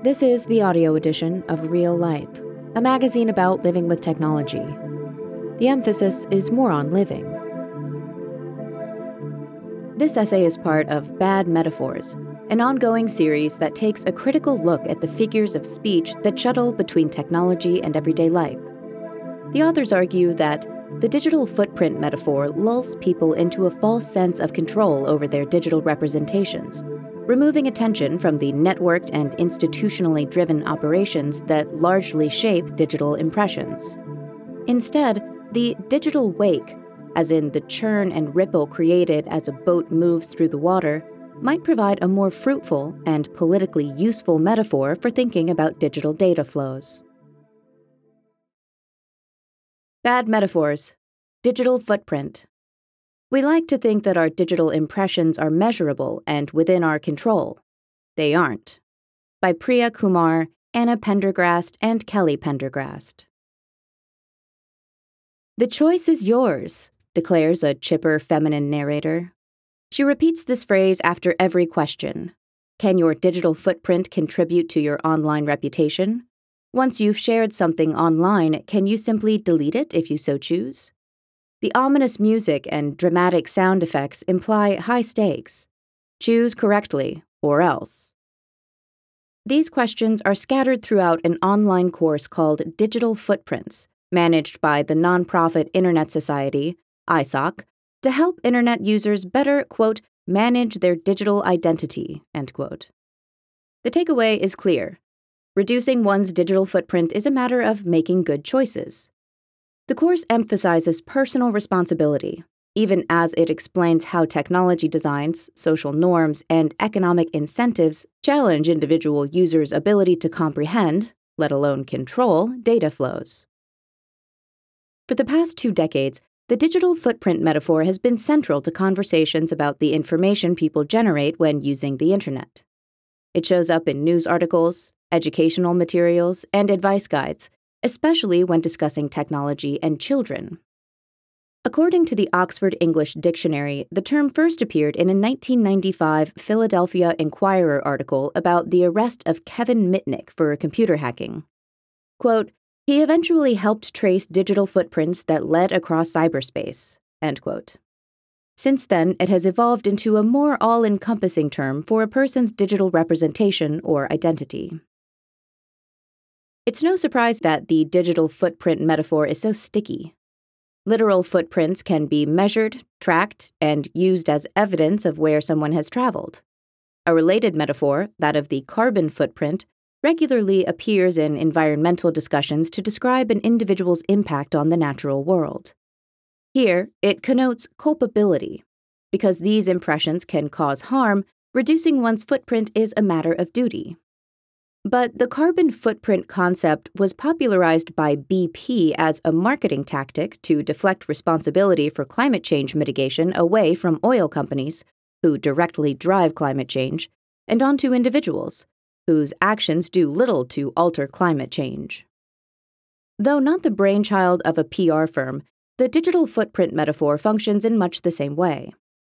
This is the audio edition of Real Life, a magazine about living with technology. The emphasis is more on living. This essay is part of Bad Metaphors, an ongoing series that takes a critical look at the figures of speech that shuttle between technology and everyday life. The authors argue that the digital footprint metaphor lulls people into a false sense of control over their digital representations, removing attention from the networked and institutionally driven operations that largely shape digital impressions. Instead, the digital wake, as in the churn and ripple created as a boat moves through the water, might provide a more fruitful and politically useful metaphor for thinking about digital data flows. Bad metaphors. Digital footprint. We like to think that our digital impressions are measurable and within our control. They aren't. By Priya Kumar, Anna Pendergrast, and Kelly Pendergrast. "The choice is yours," declares a chipper feminine narrator. She repeats this phrase after every question. Can your digital footprint contribute to your online reputation? Once you've shared something online, can you simply delete it if you so choose? The ominous music and dramatic sound effects imply high stakes. Choose correctly, or else. These questions are scattered throughout an online course called Digital Footprints, managed by the nonprofit Internet Society, ISOC, to help Internet users better, quote, manage their digital identity, end quote. The takeaway is clear. Reducing one's digital footprint is a matter of making good choices. The course emphasizes personal responsibility, even as it explains how technology designs, social norms, and economic incentives challenge individual users' ability to comprehend, let alone control, data flows. For the past 2 decades, the digital footprint metaphor has been central to conversations about the information people generate when using the internet. It shows up in news articles, educational materials, and advice guides, especially when discussing technology and children. According to the Oxford English Dictionary, the term first appeared in a 1995 Philadelphia Inquirer article about the arrest of Kevin Mitnick for computer hacking. Quote, "He eventually helped trace digital footprints that led across cyberspace," end quote. Since then, it has evolved into a more all-encompassing term for a person's digital representation or identity. It's no surprise that the digital footprint metaphor is so sticky. Literal footprints can be measured, tracked, and used as evidence of where someone has traveled. A related metaphor, that of the carbon footprint, regularly appears in environmental discussions to describe an individual's impact on the natural world. Here, it connotes culpability. Because these impressions can cause harm, reducing one's footprint is a matter of duty. But the carbon footprint concept was popularized by BP as a marketing tactic to deflect responsibility for climate change mitigation away from oil companies, who directly drive climate change, and onto individuals, whose actions do little to alter climate change. Though not the brainchild of a PR firm, the digital footprint metaphor functions in much the same way.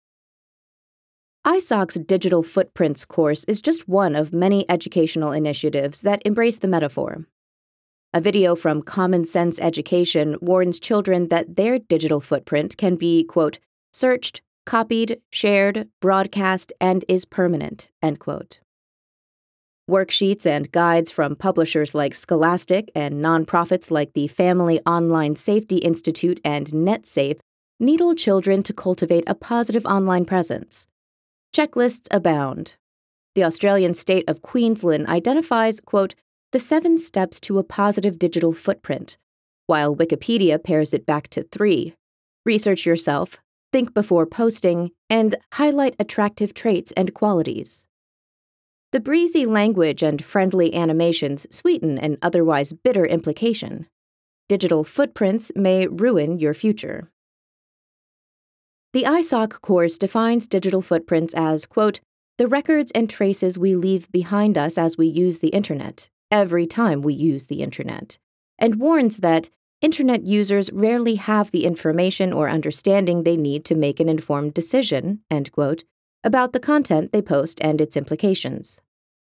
ISOC's Digital Footprints course is just one of many educational initiatives that embrace the metaphor. A video from Common Sense Education warns children that their digital footprint can be, quote, searched, copied, shared, broadcast, and is permanent, end quote. Worksheets and guides from publishers like Scholastic and nonprofits like the Family Online Safety Institute and NetSafe needle children to cultivate a positive online presence. Checklists abound. The Australian state of Queensland identifies, quote, the 7 steps to a positive digital footprint, while Wikipedia pares it back to 3. Research yourself, think before posting, and highlight attractive traits and qualities. The breezy language and friendly animations sweeten an otherwise bitter implication. Digital footprints may ruin your future. The ISOC course defines digital footprints as, quote, the records and traces we leave behind us as we use the internet, every time we use the internet, and warns that internet users rarely have the information or understanding they need to make an informed decision, end quote, about the content they post and its implications.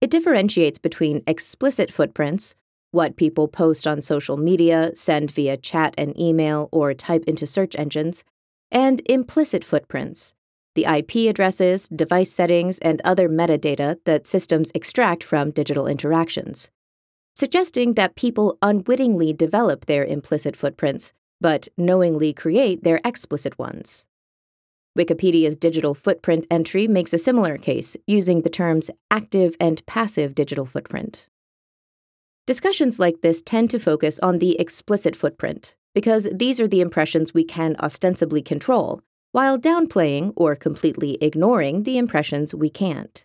It differentiates between explicit footprints, what people post on social media, send via chat and email, or type into search engines, and implicit footprints, the IP addresses, device settings, and other metadata that systems extract from digital interactions, suggesting that people unwittingly develop their implicit footprints, but knowingly create their explicit ones. Wikipedia's digital footprint entry makes a similar case, using the terms active and passive digital footprint. Discussions like this tend to focus on the explicit footprint, because these are the impressions we can ostensibly control, while downplaying or completely ignoring the impressions we can't.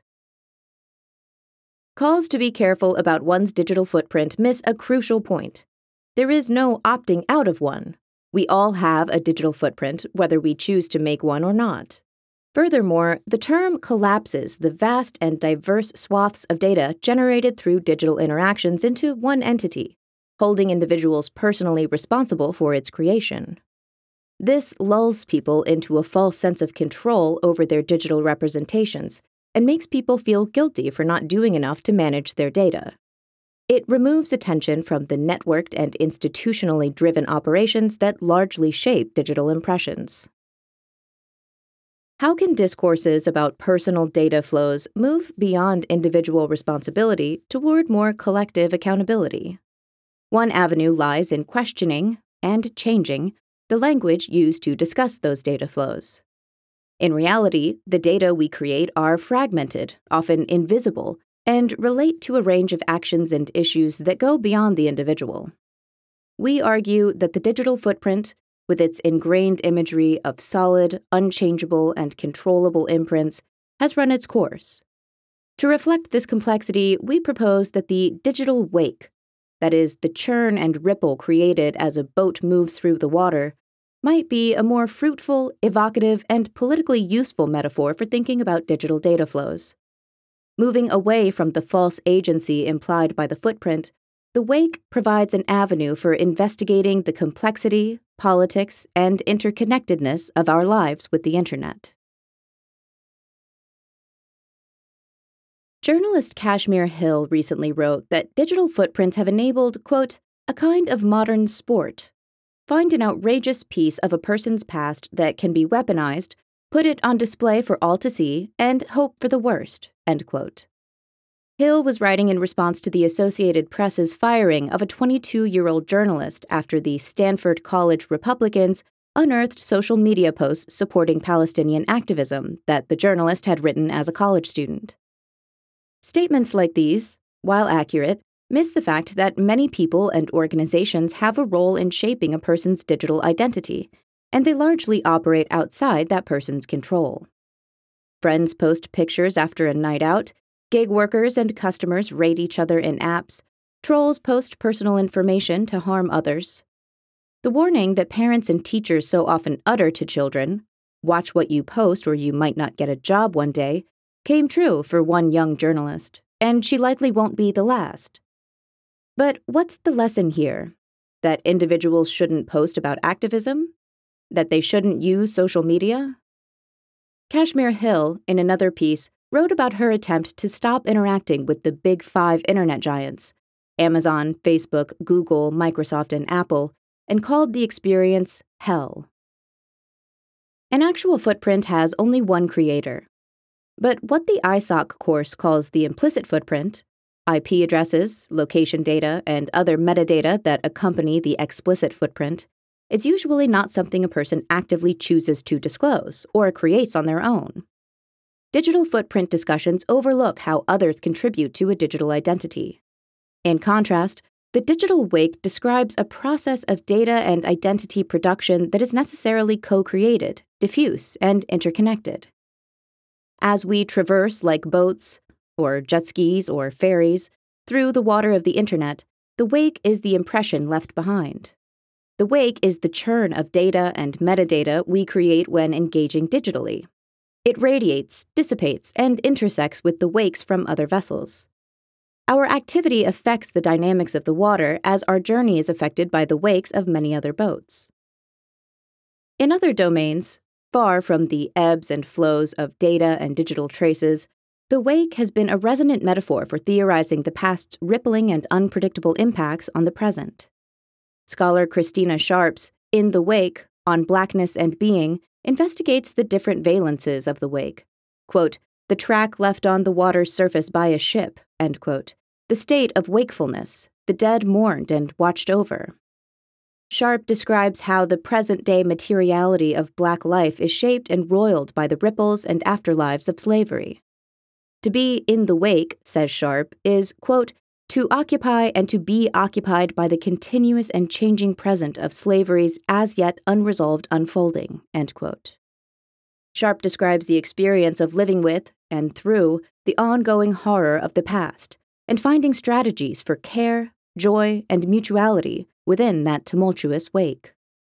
Calls to be careful about one's digital footprint miss a crucial point. There is no opting out of one. We all have a digital footprint, whether we choose to make one or not. Furthermore, the term collapses the vast and diverse swaths of data generated through digital interactions into one entity, holding individuals personally responsible for its creation. This lulls people into a false sense of control over their digital representations and makes people feel guilty for not doing enough to manage their data. It removes attention from the networked and institutionally driven operations that largely shape digital impressions. How can discourses about personal data flows move beyond individual responsibility toward more collective accountability? One avenue lies in questioning and changing the language used to discuss those data flows. In reality, the data we create are fragmented, often invisible, and relate to a range of actions and issues that go beyond the individual. We argue that the digital footprint, with its ingrained imagery of solid, unchangeable, and controllable imprints, has run its course. To reflect this complexity, we propose that the digital wake, that is, the churn and ripple created as a boat moves through the water, might be a more fruitful, evocative, and politically useful metaphor for thinking about digital data flows. Moving away from the false agency implied by the footprint, the wake provides an avenue for investigating the complexity, politics, and interconnectedness of our lives with the Internet. Journalist Kashmir Hill recently wrote that digital footprints have enabled, quote, a kind of modern sport. Find an outrageous piece of a person's past that can be weaponized, put it on display for all to see, and hope for the worst, end quote. Hill was writing in response to the Associated Press's firing of a 22-year-old journalist after the Stanford College Republicans unearthed social media posts supporting Palestinian activism that the journalist had written as a college student. Statements like these, while accurate, miss the fact that many people and organizations have a role in shaping a person's digital identity, and they largely operate outside that person's control. Friends post pictures after a night out, gig workers and customers rate each other in apps, trolls post personal information to harm others. The warning that parents and teachers so often utter to children, watch what you post or you might not get a job one day, came true for one young journalist, and she likely won't be the last. But what's the lesson here? That individuals shouldn't post about activism? That they shouldn't use social media? Kashmir Hill, in another piece, wrote about her attempt to stop interacting with the big five internet giants, Amazon, Facebook, Google, Microsoft, and Apple, and called the experience hell. An actual footprint has only one creator. But what the ISOC course calls the implicit footprint, IP addresses, location data, and other metadata that accompany the explicit footprint, is usually not something a person actively chooses to disclose or creates on their own. Digital footprint discussions overlook how others contribute to a digital identity. In contrast, the digital wake describes a process of data and identity production that is necessarily co-created, diffuse, and interconnected. As we traverse like boats, or jet skis or ferries, through the water of the Internet, the wake is the impression left behind. The wake is the churn of data and metadata we create when engaging digitally. It radiates, dissipates, and intersects with the wakes from other vessels. Our activity affects the dynamics of the water as our journey is affected by the wakes of many other boats. In other domains, far from the ebbs and flows of data and digital traces, The wake has been a resonant metaphor for theorizing the past's rippling and unpredictable impacts on the present. Scholar Christina Sharp's In the Wake, on Blackness and Being investigates the different valences of the wake. Quote, the track left on the water's surface by a ship, end quote. The state of wakefulness, the dead mourned and watched over. Sharp describes how the present-day materiality of Black life is shaped and roiled by the ripples and afterlives of slavery. To be in the wake, says Sharp, is, quote, to occupy and to be occupied by the continuous and changing present of slavery's as yet unresolved unfolding, end quote. Sharp describes the experience of living with and through the ongoing horror of the past and finding strategies for care, joy, and mutuality within that tumultuous wake.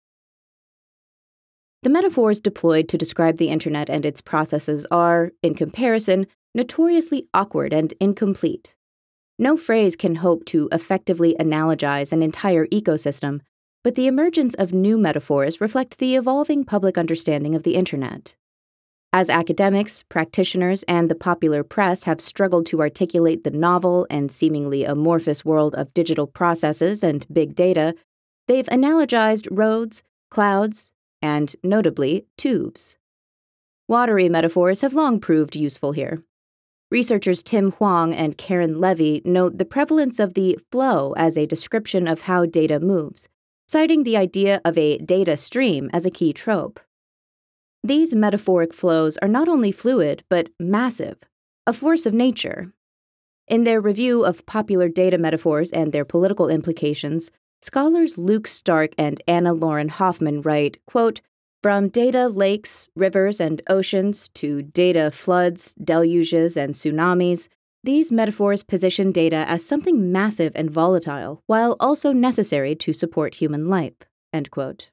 The metaphors deployed to describe the internet and its processes are, in comparison, notoriously awkward and incomplete. No phrase can hope to effectively analogize an entire ecosystem, but the emergence of new metaphors reflect the evolving public understanding of the internet. As academics, practitioners, and the popular press have struggled to articulate the novel and seemingly amorphous world of digital processes and big data, they've analogized roads, clouds, and, notably, tubes. Watery metaphors have long proved useful here. Researchers Tim Huang and Karen Levy note the prevalence of the flow as a description of how data moves, citing the idea of a data stream as a key trope. These metaphoric flows are not only fluid, but massive, a force of nature. In their review of popular data metaphors and their political implications, scholars Luke Stark and Anna Lauren Hoffman write, quote, from data lakes, rivers, and oceans to data floods, deluges, and tsunamis, these metaphors position data as something massive and volatile, while also necessary to support human life, end quote.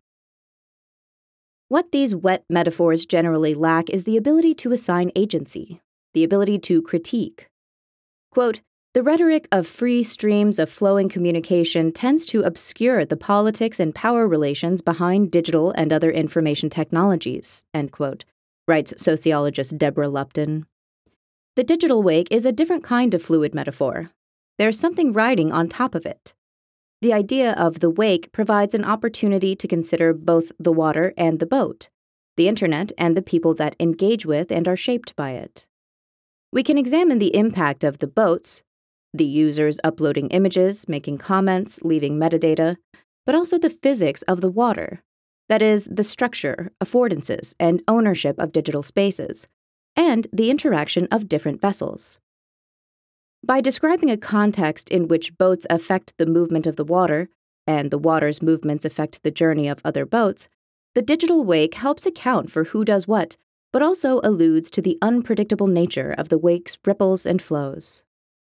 What these wet metaphors generally lack is the ability to assign agency, the ability to critique. Quote, the rhetoric of free streams of flowing communication tends to obscure the politics and power relations behind digital and other information technologies, end quote, writes sociologist Deborah Lupton. The digital wake is a different kind of fluid metaphor. There's something riding on top of it. The idea of the wake provides an opportunity to consider both the water and the boat, the internet and the people that engage with and are shaped by it. We can examine the impact of the boats, the users uploading images, making comments, leaving metadata, but also the physics of the water, that is, the structure, affordances, and ownership of digital spaces, and the interaction of different vessels. By describing a context in which boats affect the movement of the water, and the water's movements affect the journey of other boats, the digital wake helps account for who does what, but also alludes to the unpredictable nature of the wake's ripples and flows.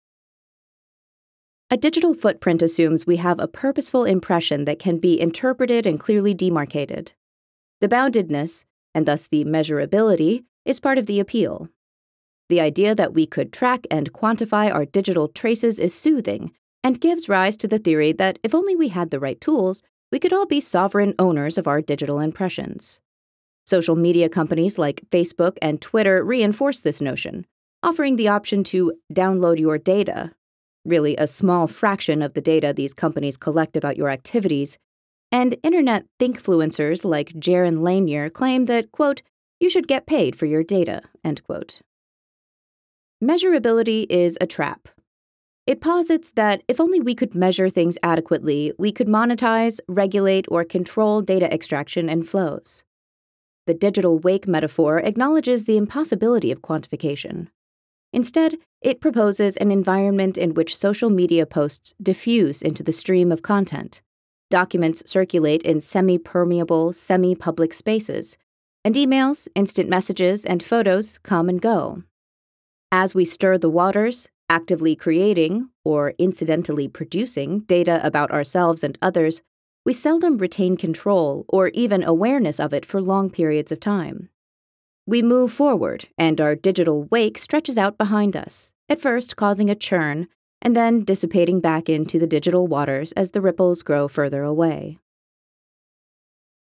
A digital footprint assumes we have a purposeful impression that can be interpreted and clearly demarcated. The boundedness, and thus the measurability, is part of the appeal. The idea that we could track and quantify our digital traces is soothing and gives rise to the theory that if only we had the right tools, we could all be sovereign owners of our digital impressions. Social media companies like Facebook and Twitter reinforce this notion, offering the option to download your data, really a small fraction of the data these companies collect about your activities, and internet thinkfluencers like Jaron Lanier claim that, quote, you should get paid for your data, end quote. Measurability is a trap. It posits that if only we could measure things adequately, we could monetize, regulate, or control data extraction and flows. The digital wake metaphor acknowledges the impossibility of quantification. Instead, it proposes an environment in which social media posts diffuse into the stream of content. Documents circulate in semi-permeable, semi-public spaces, and emails, instant messages, and photos come and go. As we stir the waters, actively creating, or incidentally producing, data about ourselves and others, we seldom retain control or even awareness of it for long periods of time. We move forward, and our digital wake stretches out behind us, at first causing a churn, and then dissipating back into the digital waters as the ripples grow further away.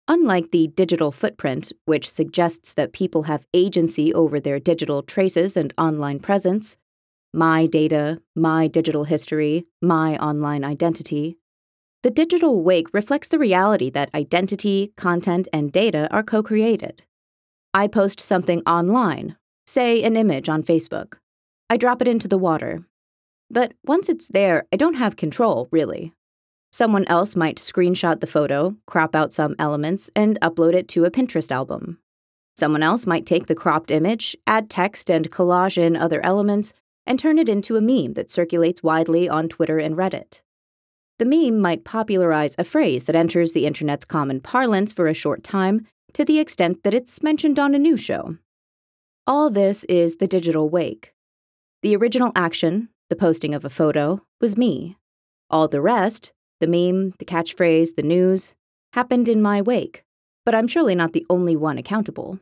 Unlike the digital footprint, which suggests that people have agency over their digital traces and online presence, my data, my digital history, my online identity, the digital wake reflects the reality that identity, content, and data are co-created. I post something online, say an image on Facebook. I drop it into the water. But once it's there, I don't have control, really. Someone else might screenshot the photo, crop out some elements, and upload it to a Pinterest album. Someone else might take the cropped image, add text and collage in other elements, and turn it into a meme that circulates widely on Twitter and Reddit. The meme might popularize a phrase that enters the internet's common parlance for a short time, to the extent that it's mentioned on a news show. All this is the digital wake. The original action, the posting of a photo, was me. All the rest, the meme, the catchphrase, the news, happened in my wake, but I'm surely not the only one accountable.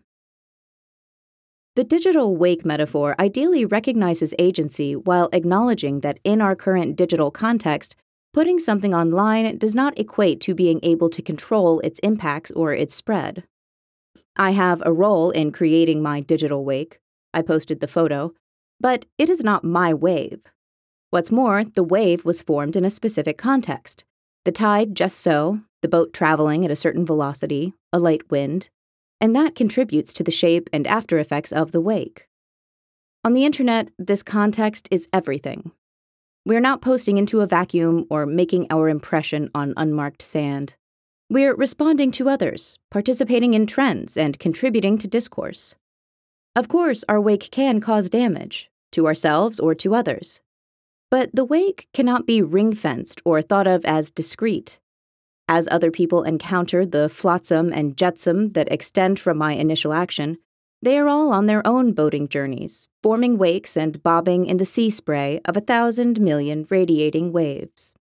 The digital wake metaphor ideally recognizes agency while acknowledging that in our current digital context, putting something online does not equate to being able to control its impact or its spread. I have a role in creating my digital wake. I posted the photo, but it is not my wave. What's more, the wave was formed in a specific context. The tide just so, the boat traveling at a certain velocity, a light wind, and that contributes to the shape and after effects of the wake. On the internet, this context is everything. We're not posting into a vacuum or making our impression on unmarked sand. We're responding to others, participating in trends, and contributing to discourse. Of course, our wake can cause damage, to ourselves or to others. But the wake cannot be ring-fenced or thought of as discrete. As other people encounter the flotsam and jetsam that extend from my initial action, they are all on their own boating journeys, forming wakes and bobbing in the sea spray of 1,000 million radiating waves.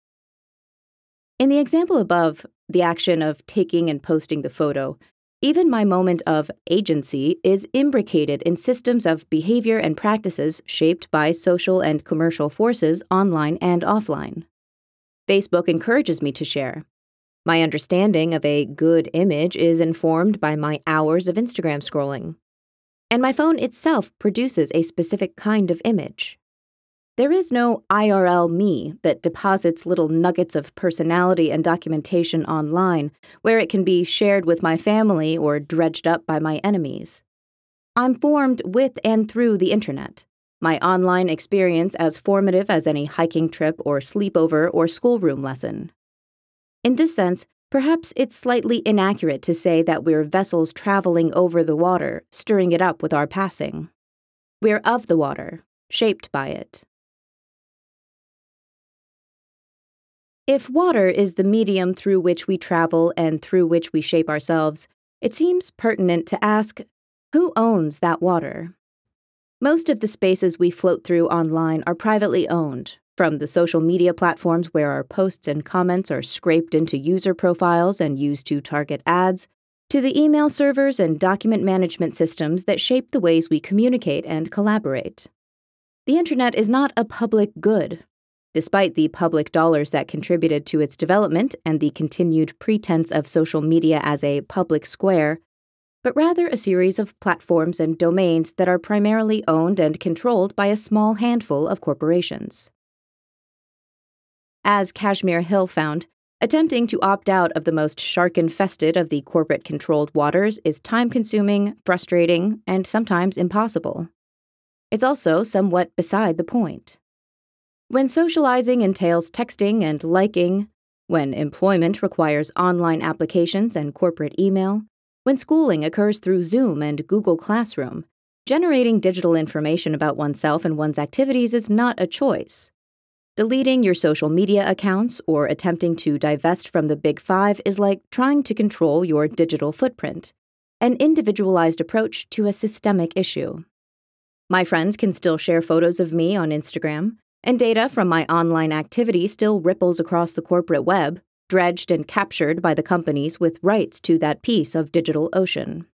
In the example above, the action of taking and posting the photo, even my moment of agency is imbricated in systems of behavior and practices shaped by social and commercial forces online and offline. Facebook encourages me to share. My understanding of a good image is informed by my hours of Instagram scrolling. And my phone itself produces a specific kind of image. There is no IRL me that deposits little nuggets of personality and documentation online where it can be shared with my family or dredged up by my enemies. I'm formed with and through the internet, my online experience as formative as any hiking trip or sleepover or schoolroom lesson. In this sense, perhaps it's slightly inaccurate to say that we're vessels traveling over the water, stirring it up with our passing. We're of the water, shaped by it. If water is the medium through which we travel and through which we shape ourselves, it seems pertinent to ask, who owns that water? Most of the spaces we float through online are privately owned, from the social media platforms where our posts and comments are scraped into user profiles and used to target ads, to the email servers and document management systems that shape the ways we communicate and collaborate. The internet is not a public good, despite the public dollars that contributed to its development and the continued pretense of social media as a public square, but rather a series of platforms and domains that are primarily owned and controlled by a small handful of corporations. As Kashmir Hill found, attempting to opt out of the most shark-infested of the corporate-controlled waters is time-consuming, frustrating, and sometimes impossible. It's also somewhat beside the point. When socializing entails texting and liking, when employment requires online applications and corporate email, when schooling occurs through Zoom and Google Classroom, generating digital information about oneself and one's activities is not a choice. Deleting your social media accounts or attempting to divest from the Big Five is like trying to control your digital footprint, an individualized approach to a systemic issue. My friends can still share photos of me on Instagram, and data from my online activity still ripples across the corporate web, dredged and captured by the companies with rights to that piece of digital ocean.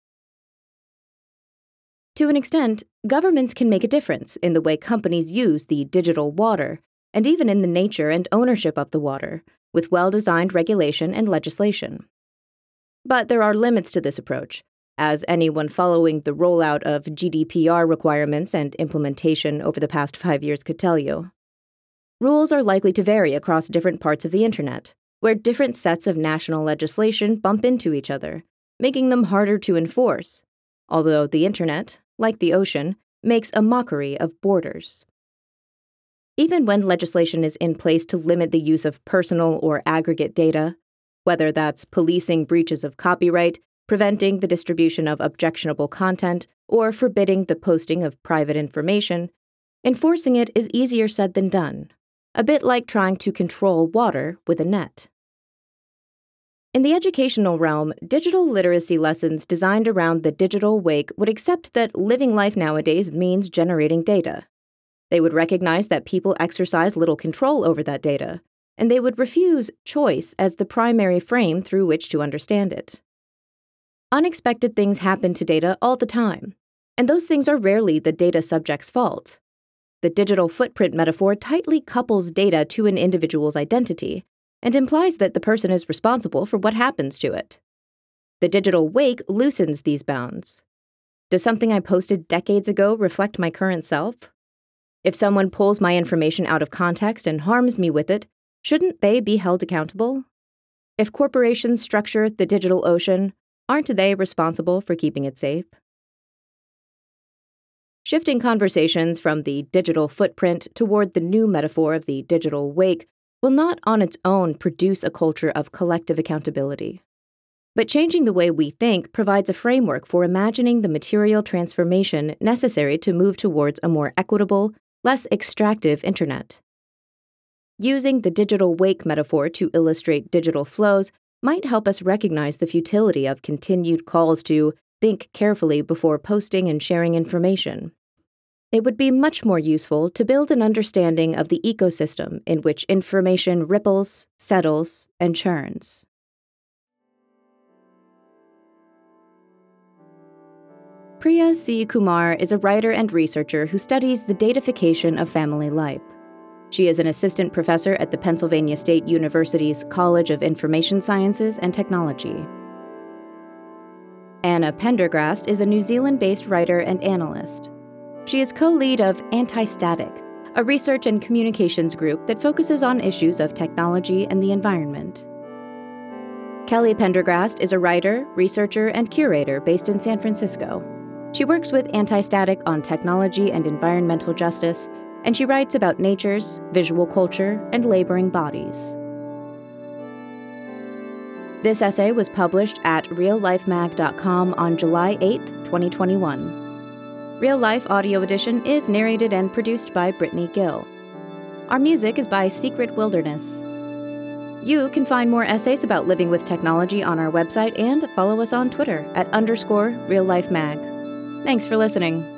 To an extent, governments can make a difference in the way companies use the digital water, and even in the nature and ownership of the water, with well-designed regulation and legislation. But there are limits to this approach, as anyone following the rollout of GDPR requirements and implementation over the past 5 years could tell you. Rules are likely to vary across different parts of the internet, where different sets of national legislation bump into each other, making them harder to enforce, although the internet, like the ocean, makes a mockery of borders. Even when legislation is in place to limit the use of personal or aggregate data, whether that's policing breaches of copyright, preventing the distribution of objectionable content, or forbidding the posting of private information, enforcing it is easier said than done, a bit like trying to control water with a net. In the educational realm, digital literacy lessons designed around the digital wake would accept that living life nowadays means generating data. They would recognize that people exercise little control over that data, and they would refuse choice as the primary frame through which to understand it. Unexpected things happen to data all the time, and those things are rarely the data subject's fault. The digital footprint metaphor tightly couples data to an individual's identity and implies that the person is responsible for what happens to it. The digital wake loosens these bounds. Does something I posted decades ago reflect my current self? If someone pulls my information out of context and harms me with it, shouldn't they be held accountable? If corporations structure the digital ocean, aren't they responsible for keeping it safe? Shifting conversations from the digital footprint toward the new metaphor of the digital wake will not on its own produce a culture of collective accountability. But changing the way we think provides a framework for imagining the material transformation necessary to move towards a more equitable, less extractive internet. Using the digital wake metaphor to illustrate digital flows might help us recognize the futility of continued calls to think carefully before posting and sharing information. It would be much more useful to build an understanding of the ecosystem in which information ripples, settles, and churns. Priya C. Kumar is a writer and researcher who studies the datafication of family life. She is an assistant professor at the Pennsylvania State University's College of Information Sciences and Technology. Anna Pendergrast is a New Zealand-based writer and analyst. She is co-lead of Anti-Static, a research and communications group that focuses on issues of technology and the environment. Kelly Pendergrast is a writer, researcher, and curator based in San Francisco. She works with Anti-Static on technology and environmental justice, and she writes about natures, visual culture, and laboring bodies. This essay was published at reallifemag.com on July 8, 2021. Real Life Audio Edition is narrated and produced by Brittany Gill. Our music is by Secret Wilderness. You can find more essays about living with technology on our website and follow us on Twitter at _reallifemag. Thanks for listening.